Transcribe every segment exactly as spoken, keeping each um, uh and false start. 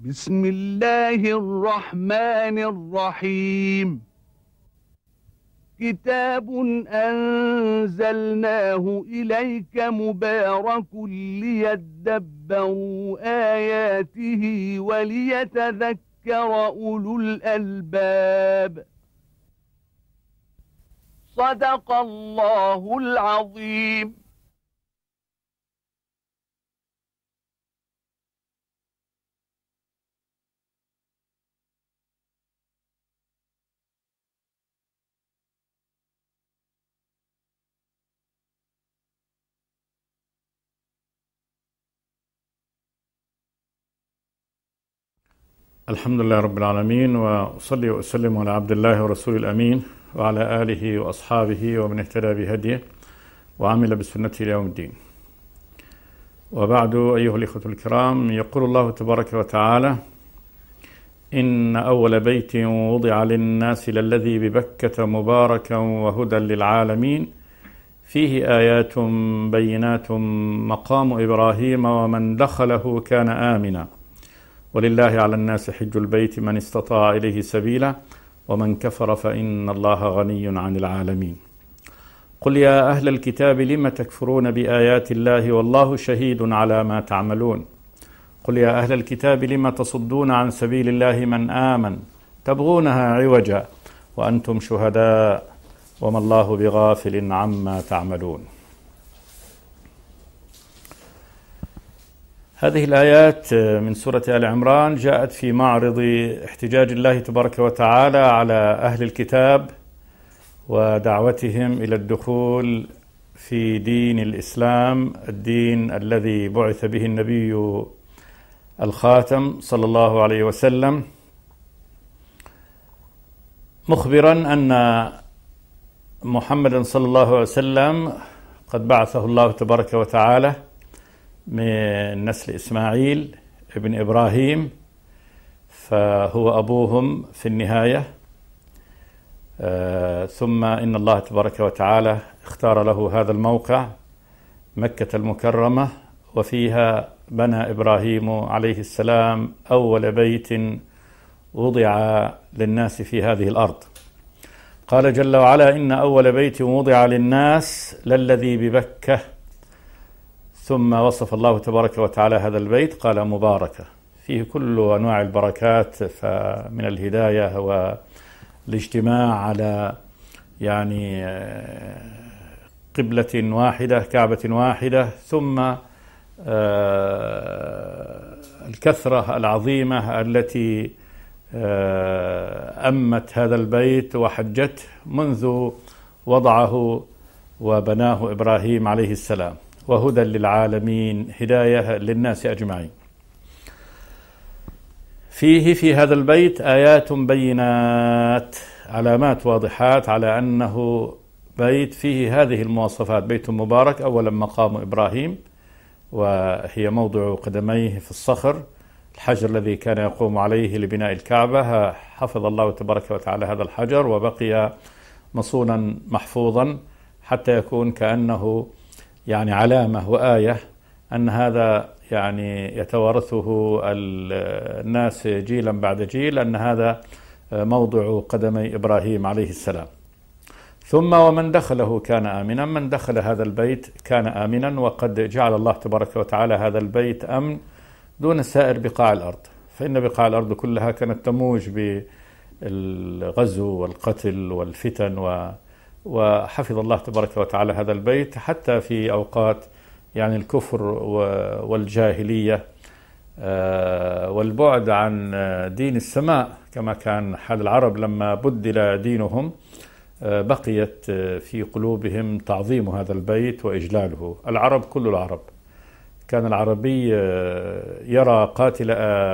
بسم الله الرحمن الرحيم. كتاب أنزلناه إليك مبارك ليدبروا آياته وليتذكر أولو الألباب. صدق الله العظيم. الحمد لله رب العالمين، وأصلي وأسلم على عبد الله ورسول الأمين وعلى آله وأصحابه ومن اهتدى بهديه وعمل بسنته إلى يوم الدين. وبعد، أيها الإخوة الكرام، يقول الله تبارك وتعالى: إن أول بيت وضع للناس للذي ببكة مباركا وهدى للعالمين فيه آيات بينات مقام إبراهيم ومن دخله كان آمنا ولله على الناس حج البيت من استطاع إليه سبيلا ومن كفر فإن الله غني عن العالمين. قل يا أهل الكتاب لم تكفرون بآيات الله والله شهيد على ما تعملون. قل يا أهل الكتاب لم تصدون عن سبيل الله من آمن تبغونها عوجا وأنتم شهداء وما الله بغافل عما تعملون. هذه الآيات من سورة آل عمران جاءت في معرض احتجاج الله تبارك وتعالى على أهل الكتاب ودعوتهم إلى الدخول في دين الإسلام، الدين الذي بعث به النبي الخاتم صلى الله عليه وسلم، مخبرا أن محمدا صلى الله عليه وسلم قد بعثه الله تبارك وتعالى من نسل إسماعيل ابن إبراهيم، فهو أبوهم في النهاية. آه ثم إن الله تبارك وتعالى اختار له هذا الموقع، مكة المكرمة، وفيها بنى إبراهيم عليه السلام أول بيت وضع للناس في هذه الأرض. قال جل وعلا: إن أول بيت وضع للناس للذي ببكة. ثم وصف الله تبارك وتعالى هذا البيت، قال: مباركة، فيه كل أنواع البركات، فمن الهداية والاجتماع على يعني قبلة واحدة، كعبة واحدة، ثم الكثرة العظيمة التي أمت هذا البيت وحجته منذ وضعه وبناه إبراهيم عليه السلام، وهدى للعالمين، هداية للناس أجمعين. فيه في هذا البيت آيات بينات، علامات واضحات على أنه بيت فيه هذه المواصفات: بيت مبارك، أولا مقام إبراهيم، وهي موضع قدميه في الصخر، الحجر الذي كان يقوم عليه لبناء الكعبة، حفظ الله تبارك وتعالى هذا الحجر وبقي مصونا محفوظا حتى يكون كأنه يعني علامة وآية أن هذا يعني يتوارثه الناس جيلا بعد جيل، أن هذا موضع قدمي إبراهيم عليه السلام. ثم ومن دخله كان آمنا، من دخل هذا البيت كان آمنا، وقد جعل الله تبارك وتعالى هذا البيت أمن دون سائر بقاع الأرض، فإن بقاع الأرض كلها كانت تموج بالغزو والقتل والفتن، و وحفظ الله تبارك وتعالى هذا البيت حتى في أوقات يعني الكفر والجاهلية والبعد عن دين السماء، كما كان حال العرب لما بدل دينهم، بقيت في قلوبهم تعظيم هذا البيت وإجلاله. العرب، كل العرب، كان العربي يرى قاتل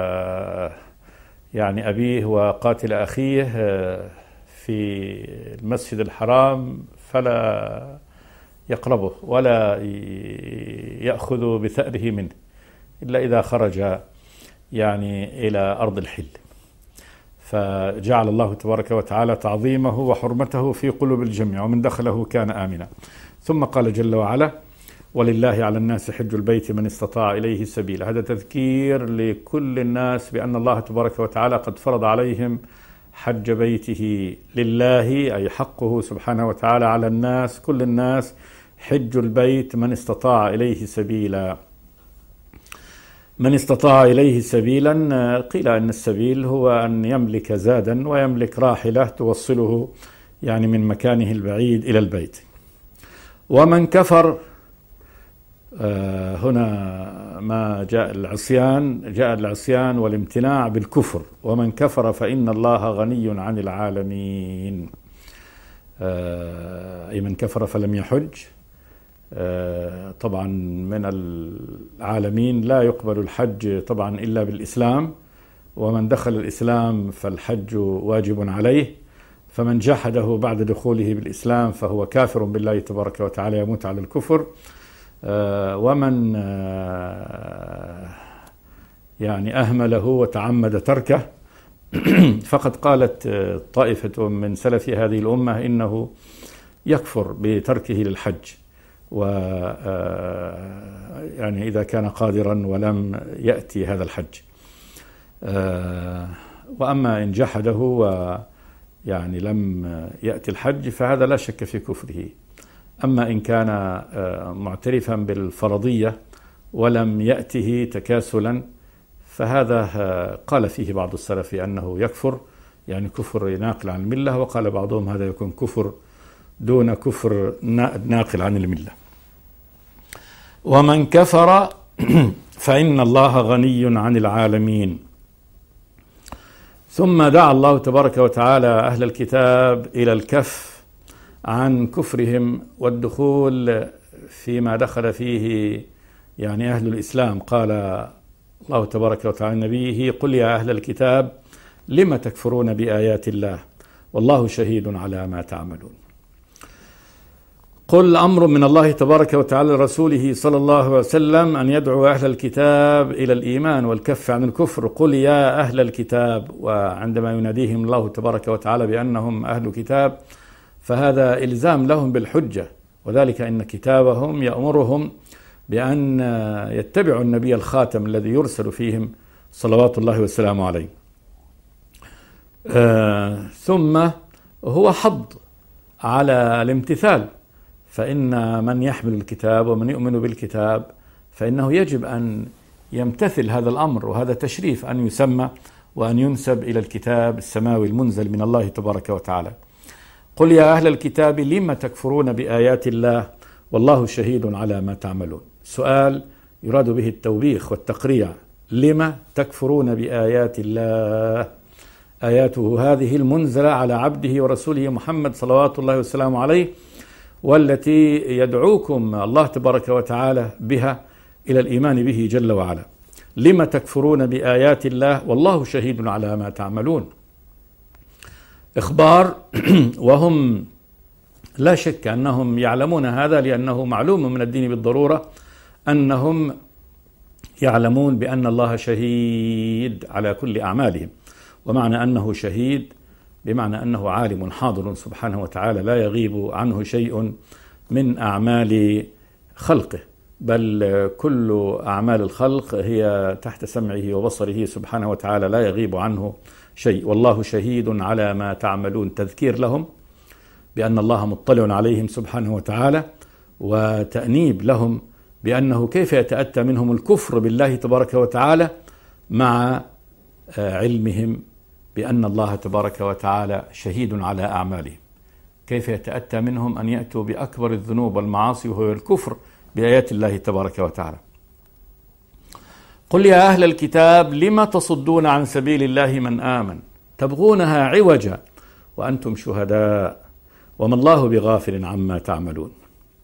يعني أبيه وقاتل أخيه في المسجد الحرام فلا يقربه ولا يأخذ بثأره منه إلا إذا خرج يعني إلى أرض الحل. فجعل الله تبارك وتعالى تعظيمه وحرمته في قلوب الجميع، ومن دخله كان آمنا. ثم قال جل وعلا: ولله على الناس حج البيت من استطاع إليه سبيلا. هذا تذكير لكل الناس بأن الله تبارك وتعالى قد فرض عليهم حج بيته لله، أي حقه سبحانه وتعالى على الناس، كل الناس، حج البيت من استطاع إليه سبيلا. من استطاع إليه سبيلا، قيل أن السبيل هو أن يملك زادا ويملك راحلة توصله يعني من مكانه البعيد إلى البيت. ومن كفر، هنا ما جاء العصيان، جاء العصيان والامتناع بالكفر. ومن كفر فإن الله غني عن العالمين، أي من كفر فلم يحج. طبعا من العالمين لا يقبل الحج طبعا إلا بالإسلام، ومن دخل الإسلام فالحج واجب عليه، فمن جحده بعد دخوله بالإسلام فهو كافر بالله تبارك وتعالى يموت على الكفر. ومن يعني أهمله وتعمد تركه فقد قالت طائفة من سلف هذه الأمة إنه يكفر بتركه للحج، و يعني إذا كان قادرا ولم يأتي هذا الحج. وأما إن جحده ويعني لم يأتي الحج فهذا لا شك في كفره. أما إن كان معترفا بالفرضية ولم يأته تكاسلا فهذا قال فيه بعض السلف أنه يكفر، يعني كفر ناقل عن الملة، وقال بعضهم هذا يكون كفر دون كفر ناقل عن الملة. ومن كفر فإن الله غني عن العالمين. ثم دعا الله تبارك وتعالى أهل الكتاب إلى الكف عن كفرهم والدخول فيما دخل فيه يعني أهل الإسلام. قال الله تبارك وتعالى نبيه: قل يا أهل الكتاب لم تكفرون بآيات الله والله شهيد على ما تعملون. قل أمر من الله تبارك وتعالى لرسوله صلى الله عليه وسلم أن يدعو أهل الكتاب إلى الإيمان والكف عن الكفر. قل يا أهل الكتاب، وعندما يناديهم الله تبارك وتعالى بأنهم أهل كتاب فهذا إلزام لهم بالحجة، وذلك إن كتابهم يأمرهم بأن يتبعوا النبي الخاتم الذي يرسل فيهم صلوات الله والسلام عليه. آه ثم هو حض على الامتثال، فإن من يحمل الكتاب ومن يؤمن بالكتاب فإنه يجب أن يمتثل هذا الأمر، وهذا تشريف أن يسمى وأن ينسب إلى الكتاب السماوي المنزل من الله تبارك وتعالى. قل يا أهل الكتاب لم تكفرون بآيات الله والله شهيد على ما تعملون. سؤال يراد به التوبيخ والتقريع: لم تكفرون بآيات الله؟ آياته هذه المنزلة على عبده ورسوله محمد صلوات الله والسلام عليه، والتي يدعوكم الله تبارك وتعالى بها إلى الإيمان به جل وعلا. لم تكفرون بآيات الله والله شهيد على ما تعملون. إخبار، وهم لا شك أنهم يعلمون هذا، لأنه معلوم من الدين بالضرورة أنهم يعلمون بأن الله شهيد على كل أعمالهم. ومعنى أنه شهيد بمعنى أنه عالم حاضر سبحانه وتعالى، لا يغيب عنه شيء من أعمال خلقه، بل كل أعمال الخلق هي تحت سمعه وبصره سبحانه وتعالى، لا يغيب عنه شيء. والله شهيد على ما تعملون، تذكير لهم بأن الله مطلع عليهم سبحانه وتعالى، وتأنيب لهم بأنه كيف يتأتى منهم الكفر بالله تبارك وتعالى مع علمهم بأن الله تبارك وتعالى شهيد على أعمالهم. كيف يتأتى منهم أن يأتوا بأكبر الذنوب والمعاصي وهو الكفر بآيات الله تبارك وتعالى. قل يا أهل الكتاب لم تصدون عن سبيل الله من آمن تبغونها عوجا وأنتم شهداء وما الله بغافل عما تعملون.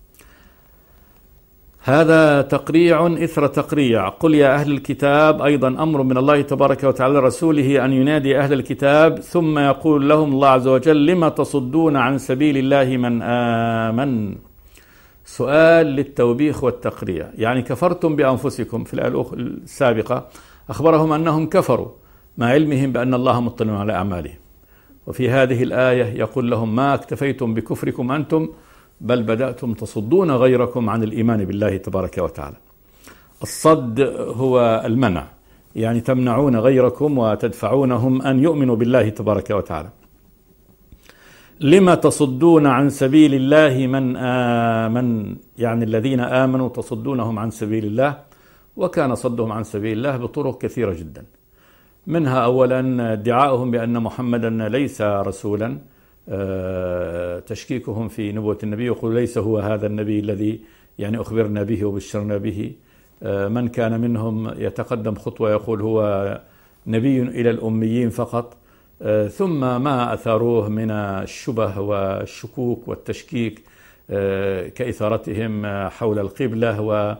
هذا تقريع إثر تقريع. قل يا أهل الكتاب أيضا أمر من الله تبارك وتعالى رسوله أن ينادي أهل الكتاب، ثم يقول لهم الله عز وجل: لما تصدون عن سبيل الله من آمن. سؤال للتوبيخ والتقريع، يعني كفرتم بأنفسكم. في الآية السابقة أخبرهم أنهم كفروا مع علمهم بأن الله مطلع على أعمالهم، وفي هذه الآية يقول لهم: ما اكتفيتم بكفركم أنتم بل بدأتم تصدون غيركم عن الإيمان بالله تبارك وتعالى. الصد هو المنع، يعني تمنعون غيركم وتدفعونهم أن يؤمنوا بالله تبارك وتعالى. لما تصدون عن سبيل الله من آمن، يعني الذين آمنوا تصدونهم عن سبيل الله، وكان صدهم عن سبيل الله بطرق كثيرة جدا، منها أولا ادعاؤهم بأن محمدا ليس رسولا، تشكيكهم في نبوة النبي، يقول ليس هو هذا النبي الذي يعني أخبرنا به وبشرنا به. من كان منهم يتقدم خطوة يقول هو نبي إلى الأميين فقط. ثم ما أثاروه من الشبه والشكوك والتشكيك كإثارتهم حول القبلة، وأن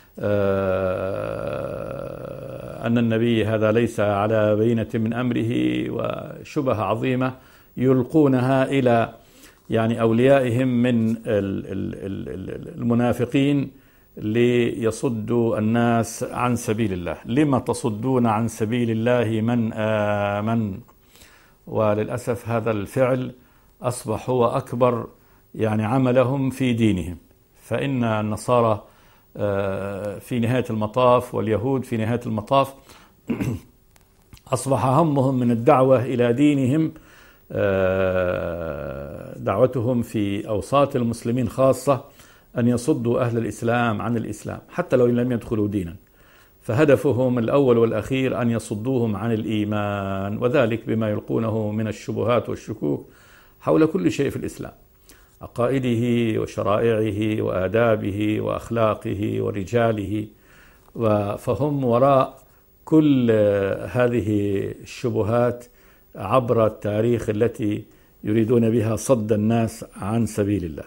النبي هذا ليس على بينة من أمره، وشبه عظيمة يلقونها إلى يعني أوليائهم من المنافقين ليصدوا الناس عن سبيل الله. لما تصدون عن سبيل الله من آمن. وللأسف هذا الفعل أصبح هو أكبر يعني عملهم في دينهم، فإن النصارى في نهاية المطاف واليهود في نهاية المطاف أصبح همهم من الدعوة إلى دينهم، دعوتهم في أوساط المسلمين خاصة أن يصدوا أهل الإسلام عن الإسلام حتى لو لم يدخلوا دينا، فهدفهم الأول والأخير أن يصدوهم عن الإيمان، وذلك بما يلقونه من الشبهات والشكوك حول كل شيء في الإسلام، عقائده وشرائعه وآدابه وأخلاقه ورجاله، فهم وراء كل هذه الشبهات عبر التاريخ التي يريدون بها صد الناس عن سبيل الله.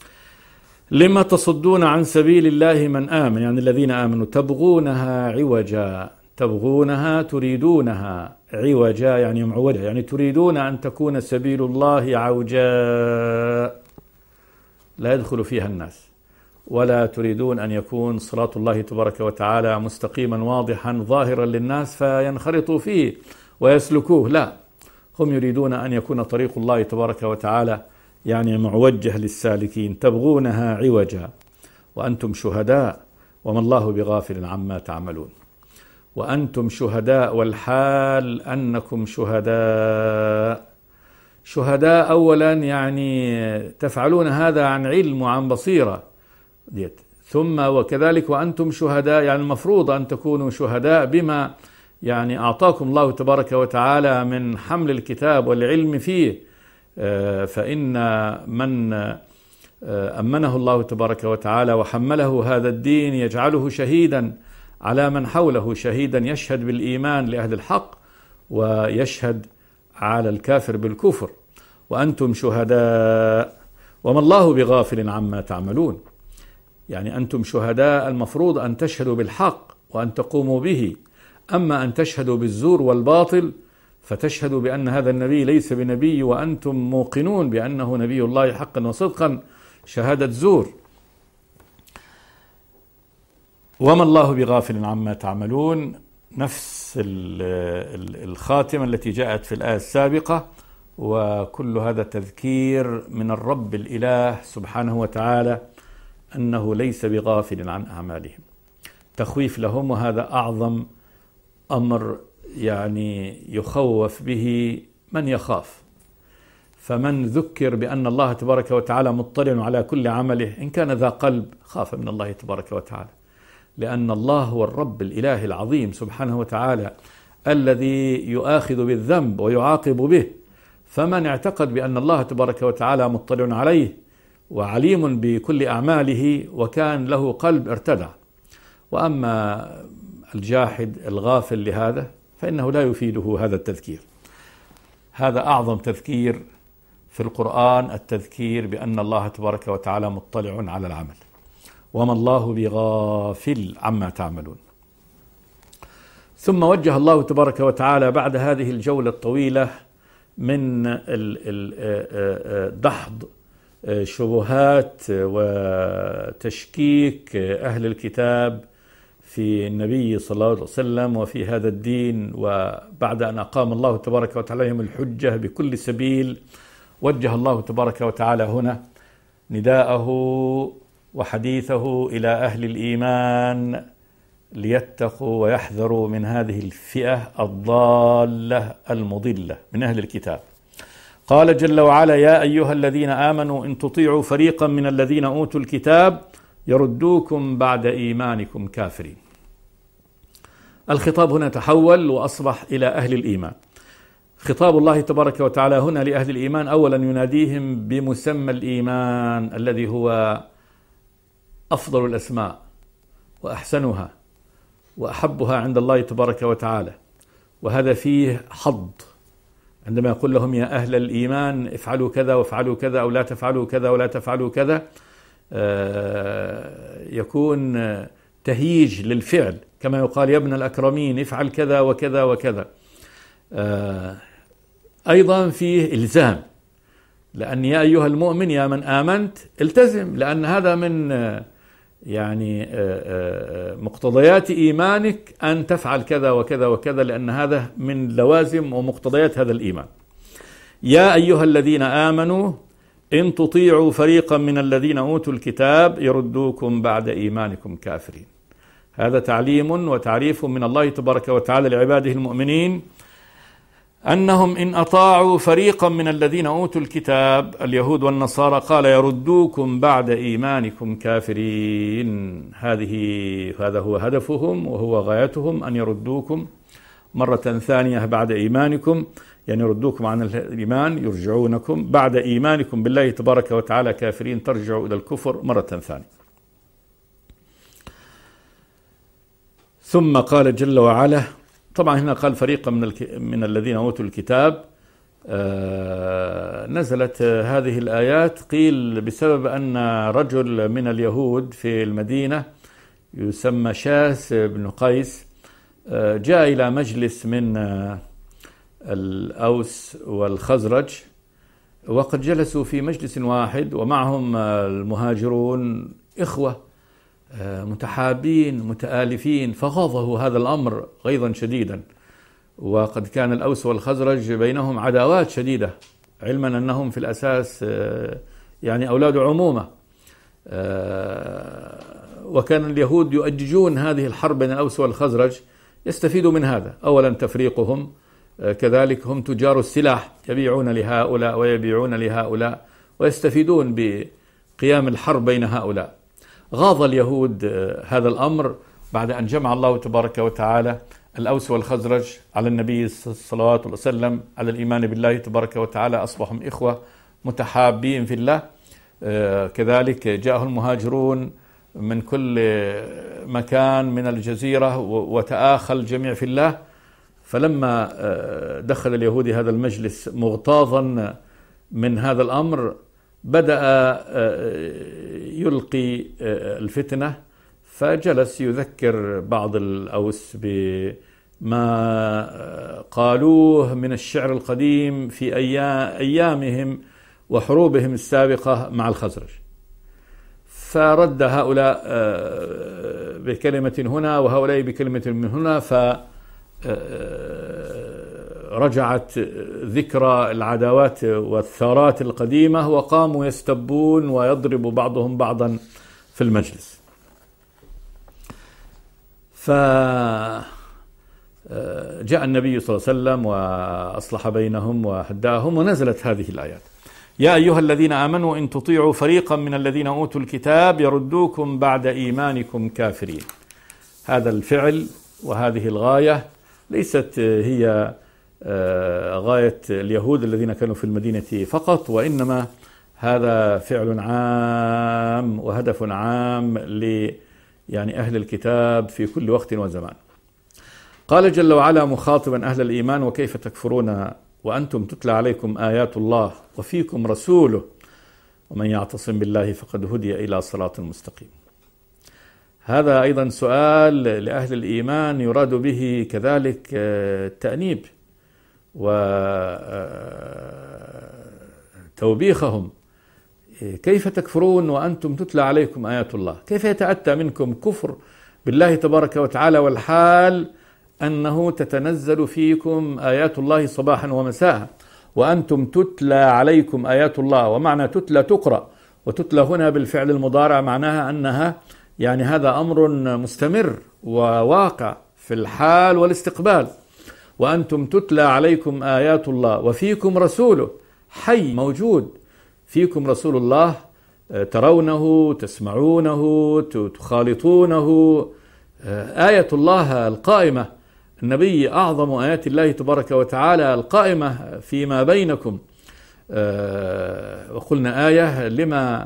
لما تصدون عن سبيل الله من آمن، يعني الذين آمنوا، تبغونها عوجا، تبغونها تريدونها عوجا يعني معوجا، يعني تريدون أن تكون سبيل الله عوجاء لا يدخل فيها الناس، ولا تريدون أن يكون صراط الله تبارك وتعالى مستقيما واضحا ظاهرا للناس فينخرطوا فيه ويسلكوه، لا، هم يريدون أن يكون طريق الله تبارك وتعالى يعني موجه للسالكين. تبغونها عوجا وأنتم شهداء وما الله بغافل عما تعملون. وأنتم شهداء والحال أنكم شهداء. شهداء أولا يعني تفعلون هذا عن علم وعن بصيرة ديت. ثم وكذلك وأنتم شهداء يعني المفروض أن تكونوا شهداء بما يعني أعطاكم الله تبارك وتعالى من حمل الكتاب والعلم فيه. فإن من أمنه الله تبارك وتعالى وحمله هذا الدين يجعله شهيدا على من حوله، شهيدا يشهد بالإيمان لأهل الحق ويشهد على الكافر بالكفر. وأنتم شهداء وما الله بغافل عما تعملون، يعني أنتم شهداء المفروض أن تشهدوا بالحق وأن تقوموا به، أما أن تشهدوا بالزور والباطل فتشهدوا بأن هذا النبي ليس بنبي وأنتم موقنون بأنه نبي الله حقا وصدقا، شهادة زور. وما الله بغافل عما تعملون، نفس الخاتمة التي جاءت في الآية السابقة، وكل هذا تذكير من الرب الإله سبحانه وتعالى أنه ليس بغافل عن أعمالهم، تخويف لهم، وهذا أعظم أمر يعني يخوف به من يخاف. فمن ذكر بأن الله تبارك وتعالى مطلع على كل عمله إن كان ذا قلب خاف من الله تبارك وتعالى، لأن الله هو الرب الإله العظيم سبحانه وتعالى الذي يؤاخذ بالذنب ويعاقب به. فمن اعتقد بأن الله تبارك وتعالى مطلع عليه وعليم بكل أعماله وكان له قلب ارتدع. وأما الجاحد الغافل لهذا فإنه لا يفيده هذا التذكير. هذا أعظم تذكير في القرآن، التذكير بأن الله تبارك وتعالى مطلع على العمل، وما الله بغافل عما تعملون. ثم وجه الله تبارك وتعالى بعد هذه الجولة الطويلة من دحض شبهات وتشكيك أهل الكتاب في النبي صلى الله عليه وسلم وفي هذا الدين، وبعد أن أقام الله تبارك وتعالى لهم الحجة بكل سبيل، وجه الله تبارك وتعالى هنا نداءه وحديثه إلى أهل الإيمان ليتقوا ويحذروا من هذه الفئة الضالة المضلة من أهل الكتاب. قال جل وعلا: يا أيها الذين آمنوا إن تطيعوا فريقا من الذين أوتوا الكتاب يردوكم بعد إيمانكم كافرين. الخطاب هنا تحول وأصبح إلى أهل الإيمان. خطاب الله تبارك وتعالى هنا لأهل الإيمان أولا يناديهم بمسمى الإيمان الذي هو أفضل الأسماء وأحسنها وأحبها عند الله تبارك وتعالى، وهذا فيه حظ عندما يقول لهم: يا أهل الإيمان افعلوا كذا وافعلوا كذا، أو لا تفعلوا كذا ولا تفعلوا كذا، يكون تهييج للفعل، كما يقال: يا ابن الأكرمين افعل كذا وكذا وكذا. أيضا فيه إلزام، لأن يا أيها المؤمن يا من آمنت التزم، لأن هذا من يعني مقتضيات إيمانك أن تفعل كذا وكذا وكذا، لأن هذا من لوازم ومقتضيات هذا الإيمان. يا أيها الذين آمنوا إن تطيعوا فريقا من الذين أوتوا الكتاب يردوكم بعد إيمانكم كافرين. هذا تعليم وتعريف من الله تبارك وتعالى لعباده المؤمنين أنهم إن أطاعوا فريقا من الذين أوتوا الكتاب اليهود والنصارى قال يردوكم بعد إيمانكم كافرين. هذه هذا هو هدفهم وهو غايتهم، أن يردوكم مرة ثانية بعد إيمانكم، يعني يردوكم عن الإيمان، يرجعونكم بعد إيمانكم بالله تبارك وتعالى كافرين، ترجعوا إلى الكفر مرة ثانية. ثم قال جل وعلا، طبعا هنا قال فريقا من, من الذين أوتوا الكتاب. آه نزلت هذه الآيات قيل بسبب أن رجل من اليهود في المدينة يسمى شاس بن قيس آه جاء إلى مجلس من آه الأوس والخزرج، وقد جلسوا في مجلس واحد ومعهم آه المهاجرون إخوة متحابين متآلفين، فغاضه هذا الأمر غيظا شديدا. وقد كان الأوس والخزرج بينهم عداوات شديدة، علما أنهم في الأساس يعني أولاد عمومة، وكان اليهود يؤججون هذه الحرب بين الأوس والخزرج، يستفيدوا من هذا. أولا تفريقهم، كذلك هم تجار السلاح، يبيعون لهؤلاء ويبيعون لهؤلاء ويستفيدون بقيام الحرب بين هؤلاء. غاض اليهود هذا الأمر بعد أن جمع الله تبارك وتعالى الأوس والخزرج على النبي صلى الله عليه وسلم على الإيمان بالله تبارك وتعالى، أصبحوا إخوة متحابين في الله. كذلك جاءه المهاجرون من كل مكان من الجزيرة وتآخى الجميع في الله. فلما دخل اليهودي هذا المجلس مغتاظا من هذا الأمر بدأ يلقي الفتنة، فجلس يذكر بعض الأوس بما قالوه من الشعر القديم في أيامهم وحروبهم السابقة مع الخزرج. فرد هؤلاء بكلمة هنا وهؤلاء بكلمة من هنا، فرجعت ذكرى العداوات والثارات القديمة، وقاموا يستبون ويضرب بعضهم بعضا في المجلس. فجاء النبي صلى الله عليه وسلم وأصلح بينهم وهداهم، ونزلت هذه الآيات: يا أيها الذين آمنوا إن تطيعوا فريقا من الذين أوتوا الكتاب يردوكم بعد إيمانكم كافرين. هذا الفعل وهذه الغاية ليست هي غاية اليهود الذين كانوا في المدينة فقط، وإنما هذا فعل عام وهدف عام ل يعني أهل الكتاب في كل وقت وزمان. قال جل وعلا مخاطبا أهل الإيمان: وكيف تكفرون وأنتم تتلى عليكم آيات الله وفيكم رسوله ومن يعتصم بالله فقد هدي إلى صراط مستقيم. هذا أيضا سؤال لأهل الإيمان يراد به كذلك التأنيب وتوبيخهم. كيف تكفرون وأنتم تتلى عليكم آيات الله؟ كيف يتأتى منكم كفر بالله تبارك وتعالى والحال أنه تتنزل فيكم آيات الله صباحا ومساء، وأنتم تتلى عليكم آيات الله، ومعنى تتلى تقرأ، وتتلى هنا بالفعل المضارع معناها أنها يعني هذا أمر مستمر وواقع في الحال والاستقبال. وأنتم تتلى عليكم آيات الله وفيكم رسوله حي موجود، فيكم رسول الله ترونه تسمعونه تخالطونه، آية الله القائمة، النبي أعظم آيات الله تبارك وتعالى القائمة فيما بينكم. وقلنا آية لما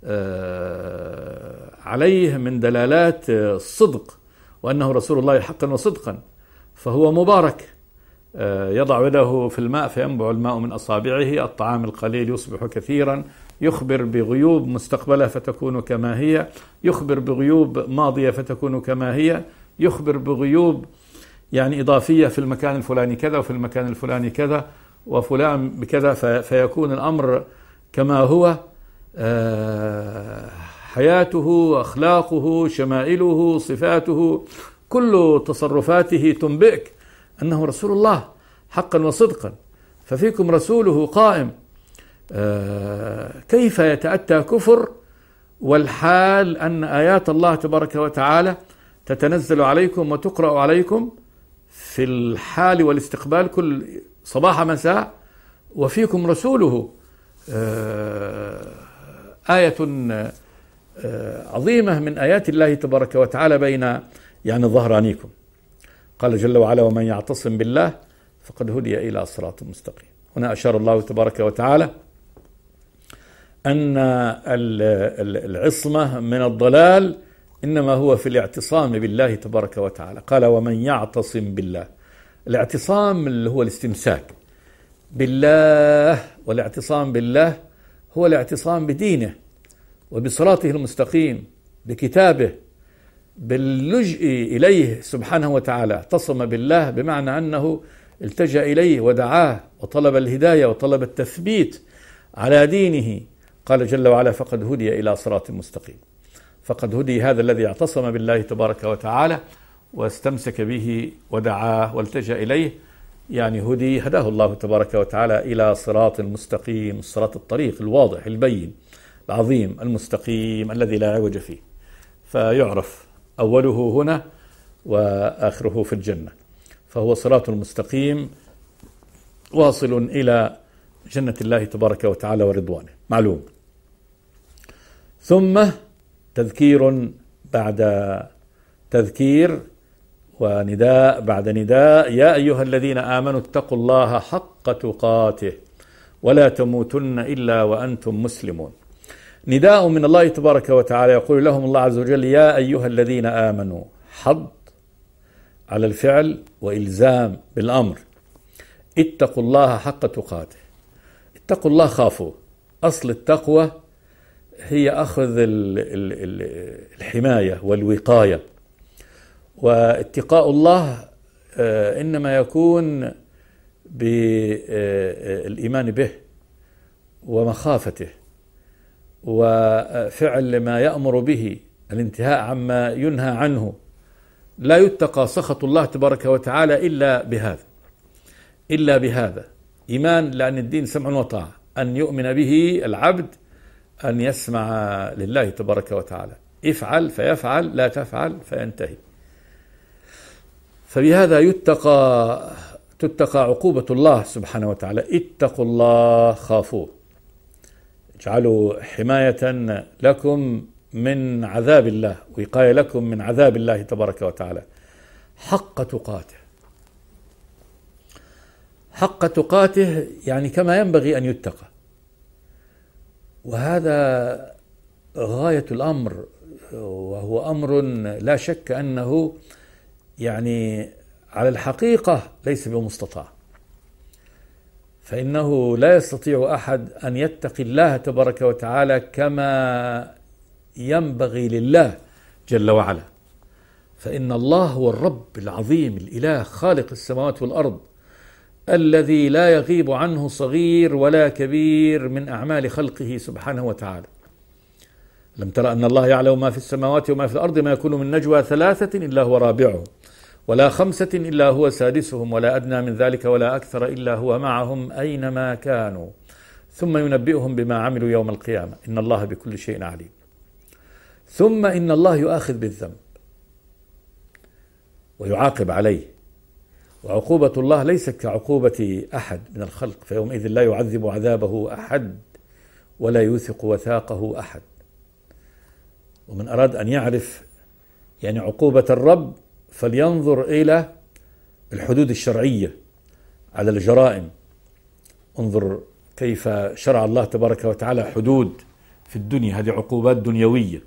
عليه من دلالات الصدق، وأنه رسول الله حقا وصدقا، فهو مبارك، يضع يده في الماء فينبع الماء من أصابعه، الطعام القليل يصبح كثيرا، يخبر بغيوب مستقبلة فتكون كما هي، يخبر بغيوب ماضية فتكون كما هي، يخبر بغيوب يعني إضافية في المكان الفلاني كذا وفي المكان الفلاني كذا وفلان بكذا، فيكون الأمر كما هو. حياته، أخلاقه، شمائله، صفاته، كل تصرفاته تنبئك أنه رسول الله حقا وصدقا. ففيكم رسوله قائم. كيف يتأتى كفر والحال أن آيات الله تبارك وتعالى تتنزل عليكم وتقرأ عليكم في الحال والاستقبال كل صباح مساء، وفيكم رسوله؟ آية عظيمة من آيات الله تبارك وتعالى بين يعني ظهرانيكم. قال جل وعلا: ومن يعتصم بالله فقد هدي إلى صراط مستقيم. هنا أشار الله تبارك وتعالى أن العصمة من الضلال إنما هو في الاعتصام بالله تبارك وتعالى. قال: ومن يعتصم بالله. الاعتصام اللي هو الاستمساك بالله، والاعتصام بالله هو الاعتصام بدينه وبصراطه المستقيم، بكتابه، باللجئ إليه سبحانه وتعالى. اعتصم بالله بمعنى أنه التجأ إليه ودعاه وطلب الهداية وطلب التثبيت على دينه. قال جل وعلا: فقد هدي إلى صراط مستقيم. فقد هدي هذا الذي اعتصم بالله تبارك وتعالى واستمسك به ودعاه والتجأ إليه، يعني هدي هداه الله تبارك وتعالى إلى صراط مستقيم، الصراط الطريق الواضح البين العظيم المستقيم الذي لا عوج فيه، فيعرف أوله هنا وآخره في الجنة. فهو صراط المستقيم واصل إلى جنة الله تبارك وتعالى ورضوانه، معلوم. ثم تذكير بعد تذكير ونداء بعد نداء: يا أيها الذين آمنوا اتقوا الله حق تقاته ولا تموتن إلا وأنتم مسلمون. نداء من الله تبارك وتعالى، يقول لهم الله عز وجل: يا أيها الذين آمنوا، حض على الفعل وإلزام بالأمر. اتقوا الله حق تقاته. اتقوا الله، خافوا. أصل التقوى هي أخذ الحماية والوقاية، واتقاء الله إنما يكون بالإيمان به ومخافته وفعل ما يأمر به، الانتهاء عما ينهى عنه. لا يتقى سخط الله تبارك وتعالى إلا بهذا، إلا بهذا إيمان، لأن الدين سمع وطاعة، أن يؤمن به العبد، أن يسمع لله تبارك وتعالى، افعل فيفعل، لا تفعل فينتهي. فبهذا يتقى تتقى عقوبة الله سبحانه وتعالى. اتقوا الله، خافوه، اجعلوا حماية لكم من عذاب الله، وقاية لكم من عذاب الله تبارك وتعالى. حق تقاته، حق تقاته يعني كما ينبغي أن يتقى، وهذا غاية الأمر، وهو أمر لا شك أنه يعني على الحقيقة ليس بمستطاع. فإنه لا يستطيع أحد أن يتقي الله تبارك وتعالى كما ينبغي لله جل وعلا، فإن الله هو الرب العظيم الإله خالق السماوات والأرض، الذي لا يغيب عنه صغير ولا كبير من أعمال خلقه سبحانه وتعالى. لم ترى أن الله يعلم ما في السماوات وما في الأرض، ما يكون من نجوى ثلاثة إلا هو رابعهم ولا خمسة إلا هو سادسهم ولا أدنى من ذلك ولا أكثر إلا هو معهم أينما كانوا ثم ينبئهم بما عملوا يوم القيامة إن الله بكل شيء عليم. ثم إن الله يؤاخذ بالذنب ويعاقب عليه، وعقوبة الله ليست كعقوبة أحد من الخلق، فيومئذ لا يعذب عذابه أحد ولا يوثق وثاقه أحد. ومن أراد أن يعرف يعني عقوبة الرب فلينظر إلى الحدود الشرعية على الجرائم. انظر كيف شرع الله تبارك وتعالى حدود في الدنيا، هذه عقوبات دنيوية،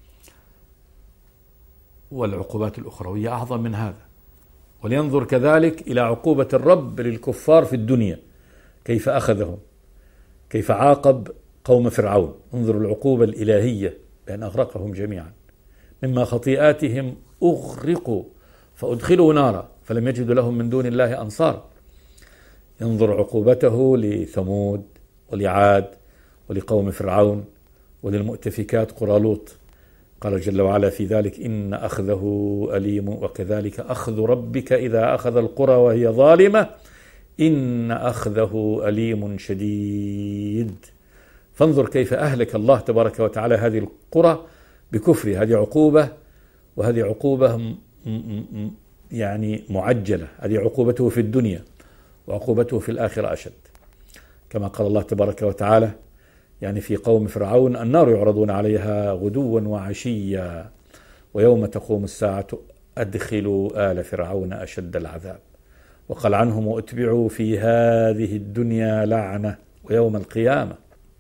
والعقوبات الأخروية أعظم من هذا. ولينظر كذلك إلى عقوبة الرب للكفار في الدنيا كيف أخذهم، كيف عاقب قوم فرعون. انظروا العقوبة الإلهية بأن أغرقهم جميعا، مما خطيئاتهم أغرقوا فأدخلوا نارا فلم يجدوا لهم من دون الله أنصار. ينظر عقوبته لثمود ولعاد ولقوم فرعون وللمؤتفكات قرى لوط. قال جل وعلا في ذلك إن أخذه أليم وكذلك أخذ ربك إذا أخذ القرى وهي ظالمة إن أخذه أليم شديد. فانظر كيف أهلك الله تبارك وتعالى هذه القرى بكفر. هذه عقوبة، وهذه عقوبة يعني معجلة. هذه عقوبته في الدنيا، وعقوبته في الآخرة أشد، كما قال الله تبارك وتعالى يعني في قوم فرعون النار يعرضون عليها غدوا وعشيا ويوم تقوم الساعة أدخلوا آل فرعون أشد العذاب. وقال عنهم وأتبعوا في هذه الدنيا لعنة ويوم القيامة.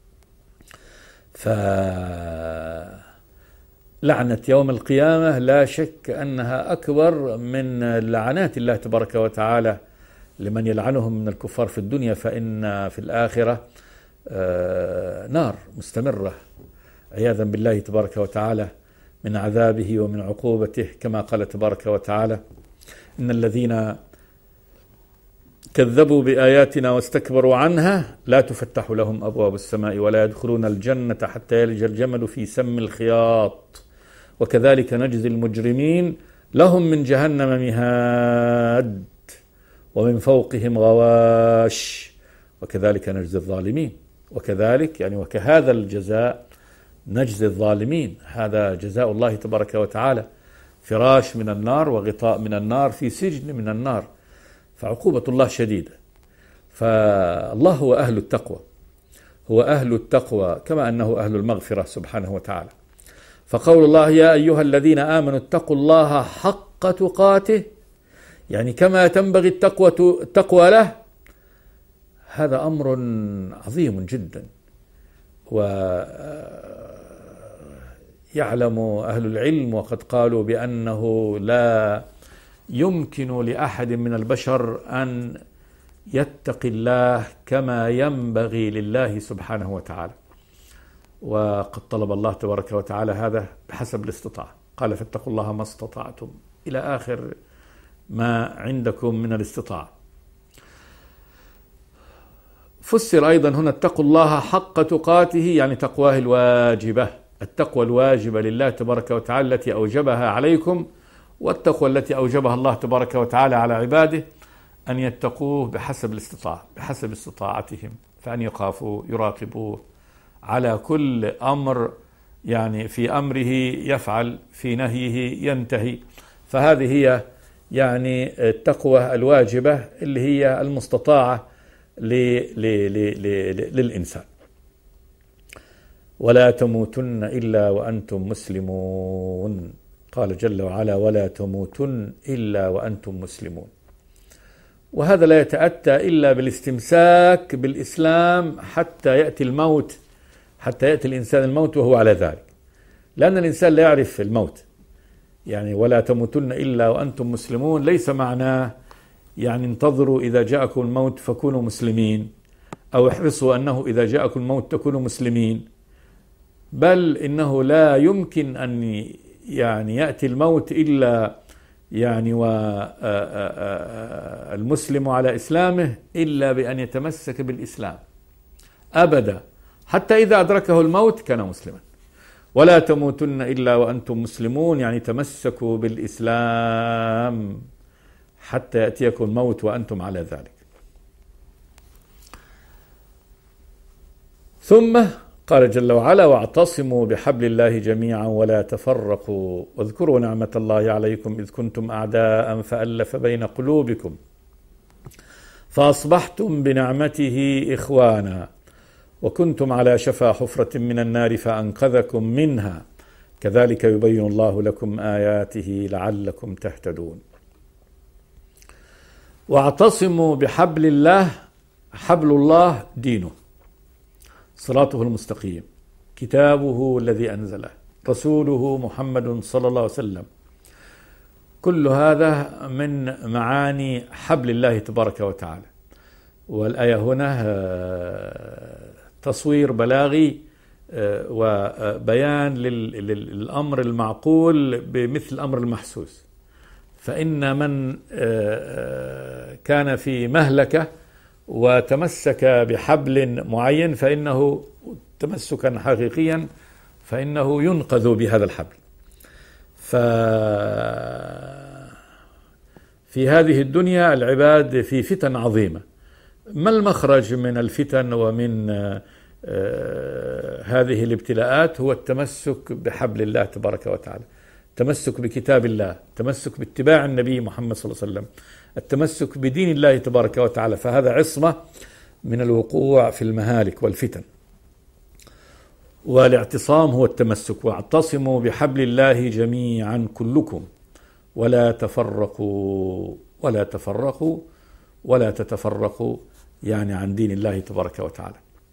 فلعنة يوم القيامة لا شك أنها أكبر من لعنات الله تبارك وتعالى لمن يلعنهم من الكفار في الدنيا، فإن في الآخرة نار مستمرة عياذا بالله تبارك وتعالى من عذابه ومن عقوبته، كما قال تبارك وتعالى إن الذين كذبوا بآياتنا واستكبروا عنها لا تفتح لهم أبواب السماء ولا يدخلون الجنة حتى يلج الجمل في سم الخياط وكذلك نجزي المجرمين لهم من جهنم مهاد ومن فوقهم غواش وكذلك نجزي الظالمين. وكذلك يعني وكهذا الجزاء نجزي الظالمين. هذا جزاء الله تبارك وتعالى، فراش من النار وغطاء من النار في سجن من النار. فعقوبة الله شديدة. فالله هو أهل التقوى، هو أهل التقوى كما أنه أهل المغفرة سبحانه وتعالى. فقول الله يا أيها الذين آمنوا اتقوا الله حق تقاته، يعني كما تنبغي التقوى التقوى له، هذا أمر عظيم جدا. ويعلم أهل العلم وقد قالوا بأنه لا يمكن لأحد من البشر أن يتقي الله كما ينبغي لله سبحانه وتعالى، وقد طلب الله تبارك وتعالى هذا بحسب الاستطاعة. قال فاتقوا الله ما استطعتم إلى آخر ما عندكم من الاستطاعة. فسر أيضا هنا اتقوا الله حق تقاته يعني تقواه الواجبة، التقوى الواجبة لله تبارك وتعالى التي أوجبها عليكم، والتقوى التي أوجبها الله تبارك وتعالى على عباده أن يتقوه بحسب الاستطاعة، بحسب استطاعتهم، فأن يخافوا يراقبوه على كل أمر، يعني في أمره يفعل، في نهيه ينتهي. فهذه هي يعني التقوى الواجبة اللي هي المستطاعة للإنسان. ولا تموتن إلا وأنتم مسلمون. قال جل وعلا ولا تموتن إلا وأنتم مسلمون. وهذا لا يتأتى إلا بالاستمساك بالإسلام حتى يأتي الموت، حتى يأتي الإنسان الموت وهو على ذلك، لأن الإنسان لا يعرف الموت. يعني ولا تموتن إلا وأنتم مسلمون ليس معناه يعني انتظروا إذا جاءكم الموت فكونوا مسلمين، أو احرصوا أنه إذا جاءكم الموت تكونوا مسلمين، بل إنه لا يمكن أن يعني يأتي الموت إلا يعني والمسلم على إسلامه إلا بأن يتمسك بالإسلام أبدا، حتى إذا أدركه الموت كان مسلما. ولا تموتن إلا وأنتم مسلمون يعني تمسكوا بالإسلام حتى يأتيكم الموت وأنتم على ذلك. ثم قال جل وعلا: واعتصموا بحبل الله جميعا ولا تفرقوا واذكروا نعمة الله عليكم إذ كنتم أعداء فألف بين قلوبكم فأصبحتم بنعمته إخوانا وكنتم على شفا حفرة من النار فأنقذكم منها كذلك يبين الله لكم آياته لعلكم تهتدون. واعتصموا بحبل الله، حبل الله دينه، صراطه المستقيم، كتابه الذي أنزله، رسوله محمد صلى الله عليه وسلم. كل هذا من معاني حبل الله تبارك وتعالى. والآية هنا تصوير بلاغي وبيان للأمر المعقول بمثل الأمر المحسوس. فإن من كان في مهلكة وتمسك بحبل معين فإنه تمسكا حقيقيا فإنه ينقذ بهذا الحبل. ففي هذه الدنيا العباد في فتن عظيمة. ما المخرج من الفتن ومن هذه الابتلاءات؟ هو التمسك بحبل الله تبارك وتعالى، التمسك بكتاب الله، التمسك باتباع النبي محمد صلى الله عليه وسلم، التمسك بدين الله تبارك وتعالى. فهذا عصمة من الوقوع في المهالك والفتن. والاعتصام هو التمسك. واعتصموا بحبل الله جميعا كلكم ولا تفرقوا ولا تفرقوا ولا تتفرقوا، يعني عن دين الله تبارك وتعالى.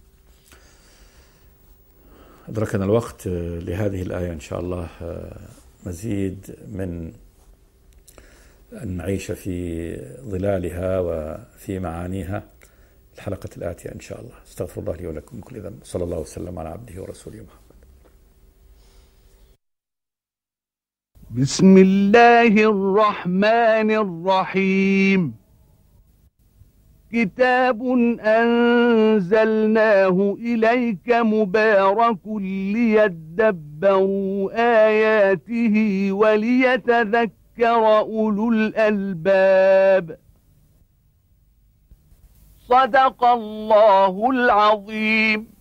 أدركنا الوقت لهذه الآية إن شاء الله مزيد من أن نعيش في ظلالها وفي معانيها الحلقة الآتية إن شاء الله. استغفر الله لي ولكم كل ذنب. صلى الله وسلم على عبده ورسوله محمد. بسم الله الرحمن الرحيم. كتاب أنزلناه إليك مبارك ليدبروا آياته وليتذكر أولو الألباب. صدق الله العظيم.